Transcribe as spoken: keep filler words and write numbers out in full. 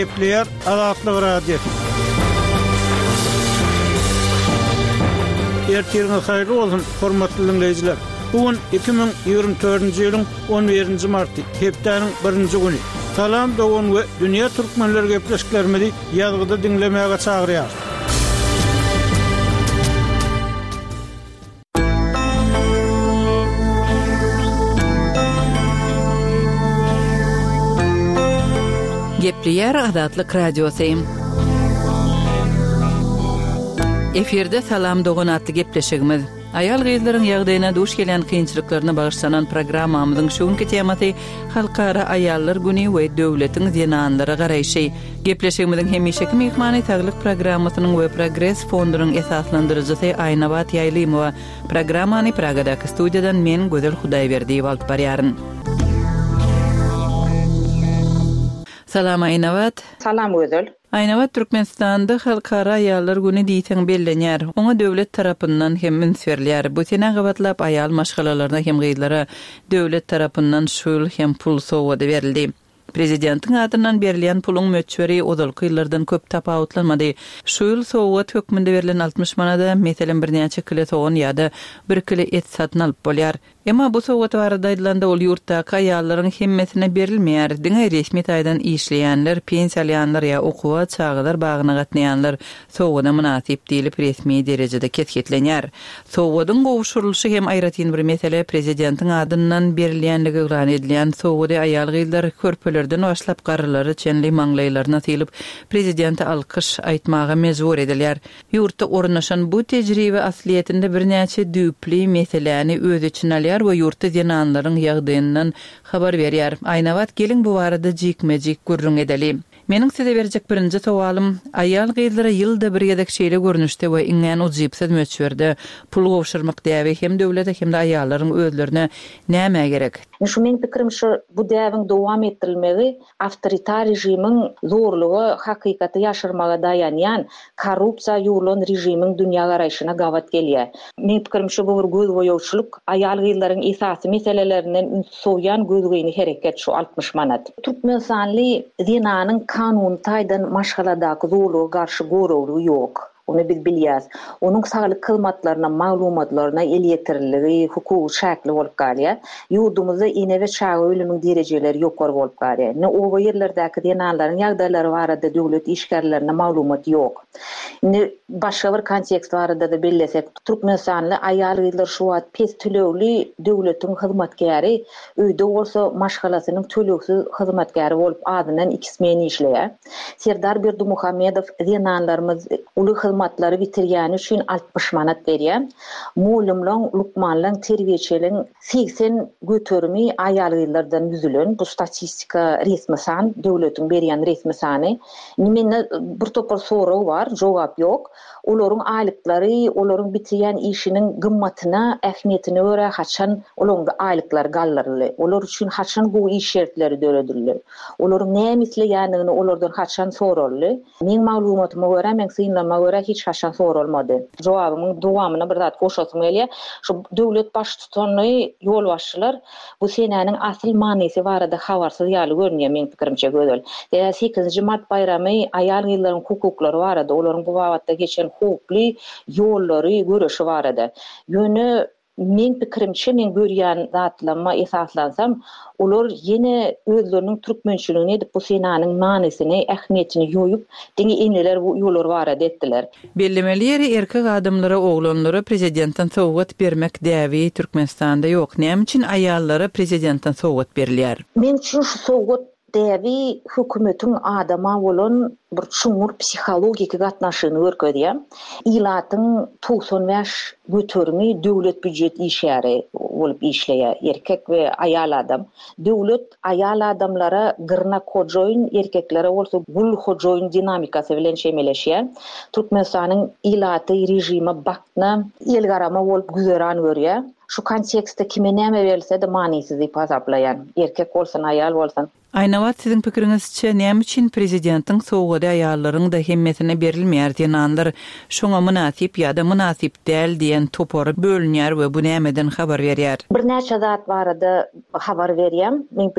Gepleyer Azatlyk Radio. Ertirňiz haýrly bolsun, hormatly dinleýijiler. Bugün iki bin ýygrimi dördünji ýylyň on berinji marty, hepdeniň birinji güni. Salam dogan we dünýä türkmenleri gepleşiklerimizi ýazgyda dinlemäge çagyrýar. Gepleyer Azatlyk Radiosu. Eferde salam dogan atly gepleşigimiz. Ayal gyzlaryň ýagdaýyna duş gelen kynçylyklaryna bagyşlanan programmamyzyň şuňky tematy Halkara Ayallar Güni we döwletiň zenanlary garaýşy. Gepleşigimiziň hemişeki mehmany taglyk programmasynyň we Progress fondunyň esaslandyrjysy Aynawat Ýaýlymowa. Programmany Pragadaky studiýadan men Gözel Hudaýberdiýew alyp barýaryn. Salam Aynawat. Salam Gözel. Aynawat Türkmenistanda Halkara Ayallar Güni diýsen bellenýär. Oňa döwlet tarapyndan hem münsverler. Bu sene gabatlap ayal maşgalalaryna hem gyzlara döwlet tarapyndan şul hem pul sowgady berildi. Prezidentiň adyndan berilýän puluň möçberi ozalky ýyllardan köp tapawutlanmady. Şu ýyl sowgat hökmünde berilen altmış manada meselen bir näçe kilo soğan ýa-da bir kilo et satyn alyp bolýar. Emma bu sowgat barada aýdylanda ol ýurtdaky aýallaryň hemmesine berilmeýär. Diňe resmi taýdan işleýänler, pensiýalyanlar ýa okuwa çağlar bagyna gatnaýanlar sowgada münasip diýilip resmi derejede ketgetlenýär. Sowgadyň gowşurulşy hem aýratyn bir mesele prezidentiň adyndan berilýänligi ýan edilýän sowgady aýal gyzlar körpelerden başlap garrylary çenli maňlaýlaryna tylyp prezidenti alkyş aýtmaga mejbur edilýär. Ýurtda ornaşan bu tejribe asliýetinde bir näçe düpli meseleni öz içine alýar we ýurtda zenanlaryň ýagdaýyndan habar berýär. Aynawat gelin bu barada jikmejik gurrun edeli. Meniň size berjek birinji sowalym, aýal gyzlara ýylda bir ýedek şeýle görnüşde we iňen ujypsy möçberde pul gowşurmak däbi hem döwlete hem de aýallaryň özlerine näme gerek? Şu men pikirimçe bu däwiň dowam etdirilmegi awtoritar rejimiň zorlugy hakykaty ýaşyrmaga daýanýan korrupsiýa ýulan rejimiň dünýä garaýşyna gawat gelýär. Men pikirimçe bu bir gözgoýawçylyk aýal gyzlaryň esasy meselelerinden soýan gözgoýyny hereket şu altmış manat. Türkmenistanly zenanyň kanun taýdan maşgaladaky zorlugy garşy gorowlugy ýok. Onu biz bilýäs. Onuň saglyk hyzmatlaryna, maglumatlaryna elýetiriligi, hukuky şäkli bolup galýar. Ýurdumyzda ine we çağa ölümiň derejeleri ýokary bolup galýar. Ne o ýerlerdäki zenanlaryň ýagdaýlary barada döwlet işgärlerine maglumat ýok. Ne başga bir kontekst barada da bellesek, Türkmenistanly aýal gyzlar şu wagt pes tölewli döwletiň hyzmatgäri, öýde bolsa maşgalasynyň töleksiz hyzmatgäri bolup adyndan ikismen işleýär. Serdar Berdimuhammedow zenanlarymyz uly hyzmatlary bitirýän üçin altmış manat berýär. Mulimlaň, lukmanlaň, terbiýeçiliň seksen götürmi aýal gyzlardan ýüzülen bu statistika resmi san, döwletiň berýän resmi sany. Nimeni bir topar soraw bar, jogap ýok. Olaryň aýlyklary, olaryň bitirýän işiniň gymmatyna, ähmiýetine görä haçan olaryň aýlyklary gallyrly. Olar üçin haçan bu iş şertleri döredilýär. Olaryň näme isleýänligini olardan haçan sorarly. Meň maglumatyma görä, meň synlama görä hiç haçan sorulmady. Jogabymyň dowamyna bir zat goşasym gelýär. Şu döwlet baş tutany ýol başçylar bu senäniň asyl manysy barada habarsyz ýaly görnýär meň pikirimçe gözel. sekizinji mart bayramy aýal gyzlaryň hukuklary barada, olaryň bu wagtda geçen hukukly ýollary görüşi barada. Ýöne men pikirimçe men görýän zatlama esaslansam, olar ýene özleriniň türkmençiligini edip bu senanyň manysyny, ähmiýetini ýoýup, diňe inneler bu ýollar barada etdiler. Bellemeleri erkek adamlara, oğlanlara prezidentden sowgat bermek däwi Türkmenistanda ýok. Näme üçin aýallara prezidentden sowgat berilýär? Men üçin şu sowgat däwi hökümetiň adama bolan bir çuňur psihologik gatnaşygyny görkezýär. Ilatyň doksan beş götürmi döwlet büdjet işleri bolup işleýär. Erkek we aýal adam. Döwlet aýal adamlara gyrna kojoýun, erkeklere bolsa gul kojoýun dinamikasy bilen şemeleşýär. Türkmenistanyň ilaty rejimi bakna elgarama bolup güzeran görýär. Şu kontekstde kime näme berilse de manysyz diýip hasaplaýan. Erkek bolsun, aýal bolsun. Aynawat, siziň pikiriňizçe näme üçin prezidentiň sowgady aýallaryň da hemmesine berilmeýär diýenler şoňa münasip ýa-da münasip däl diýen topar bölünýär we bu nämeden habar berýär. Bir näçe zat barada habar berýär. Men